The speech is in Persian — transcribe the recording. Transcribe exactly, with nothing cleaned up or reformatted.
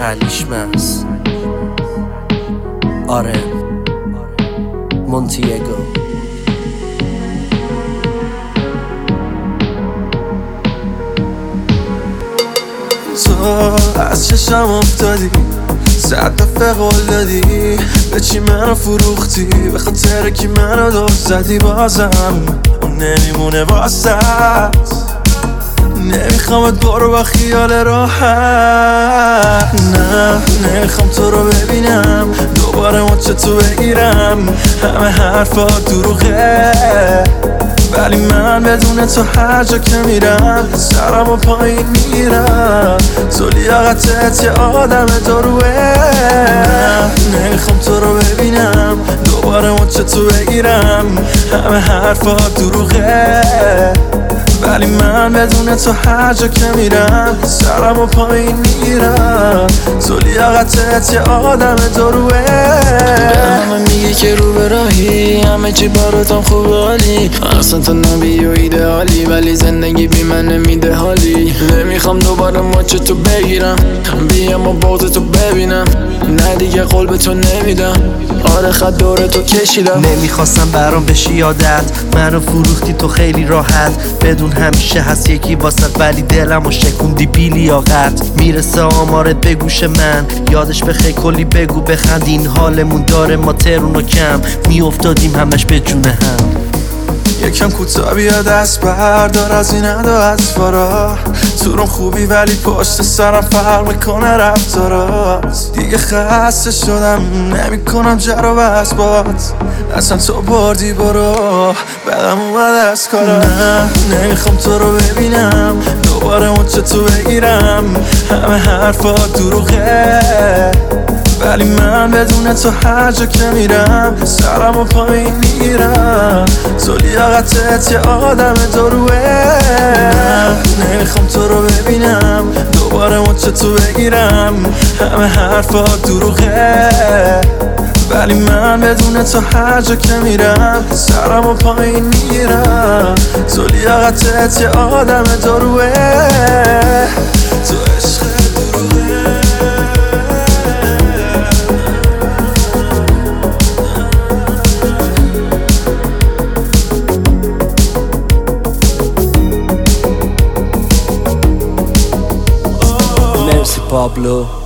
علیشمس آره مونتیگو. تو از چشم افتادی، صد دفعه قول دادی، به چی منو فروختی، به خاطر کی منو دوست زدی، بازم اون نمیمونه واسط. نمیخوامت برو با خیال راحت، نه نمیخوام تو رو ببینم دوباره مچه تو بگیرم. همه حرفا دروغه ولی من بدون تو هر جا که میرم سرم و پایین میرم. تو لیاقتت یه آدم دروه، نه نمیخوام تو رو ببینم دوباره مچه تو بگیرم. همه حرفا دروغه ولی من بدون تو هر جا که میرم سرم و پایین میرم. تو لیاقتت یه آدم دروه. همه میگه که رو به راهی، همه چی براتم خوب حالی، اصلا تو نبی و ایدئالی، ولی زندگی بی من نمیده حالی. نمیخوام دوباره مچ تو بگیرم، بیام و بغض تو ببینم، نه دیگه قول به تو نمیدم. آره خط دور تو کشیدم. نمیخواستم برام بشی یادت، منو فروختی تو خیلی راحت، بدون همیشه هست یکی واسط ولی دلمو شکوندی بی لیاقت. میرسه آمارت به گوش من، یادش بخیر کلی بگو بخند، این حالمون داره ما ترون و کم میافتادیم همش به جون هم. یکم کوتاه بیا دست بردار از این ادا اطوارا، تو رو خوبی ولی پشت سرم فرق میکنه رفتارات. دیگه خسته شدم نمیکنم جر و بحث بات، اصلا تو بردی برو بدم اومد از کارا. نه نمیخوام تو رو ببینم دوباره مچه تو بگیرم. همه حرفا دروغه ولی من بدون تو هر جا که میرم سرم و پایین میرم. تو لیاقتت یه آدم دروه، نمیخوام تو رو ببینم دوباره مچه تو بگیرم. همه حرفا دروغه ولی من بدون تو هر جا که میرم سرم و پایین میرم. تو لیاقتت یه آدم دروه، تو عشق دروه. مرسی پابلو.